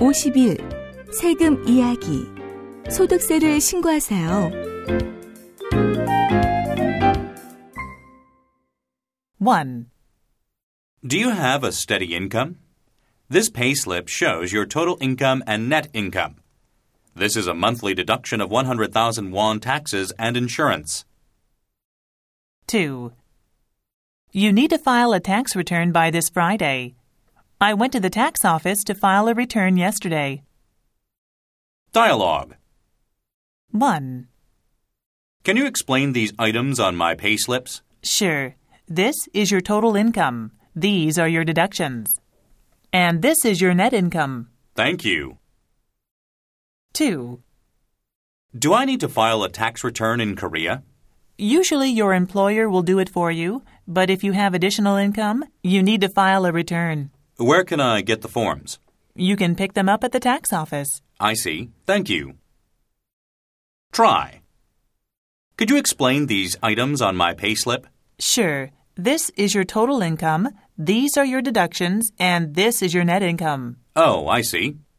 50일 세금 이야기 소득세를 신고하세요. 1. Do you have a steady income? This payslip shows your total income and net income. This is a monthly deduction of 100,000 won taxes and insurance. 2. You need to file a tax return by this Friday. I went to the tax office to file a return yesterday. Dialogue. 1. Can you explain these items on my payslips? Sure. This is your total income. These are your deductions. And this is your net income. Thank you. 2. Do I need to file a tax return in Korea? Usually your employer will do it for you, but if you have additional income, you need to file a return. Where can I get the forms? You can pick them up at the tax office. I see. Thank you. Try. Could you explain these items on my payslip? Sure. This is your total income, these are your deductions, and this is your net income. Oh, I see.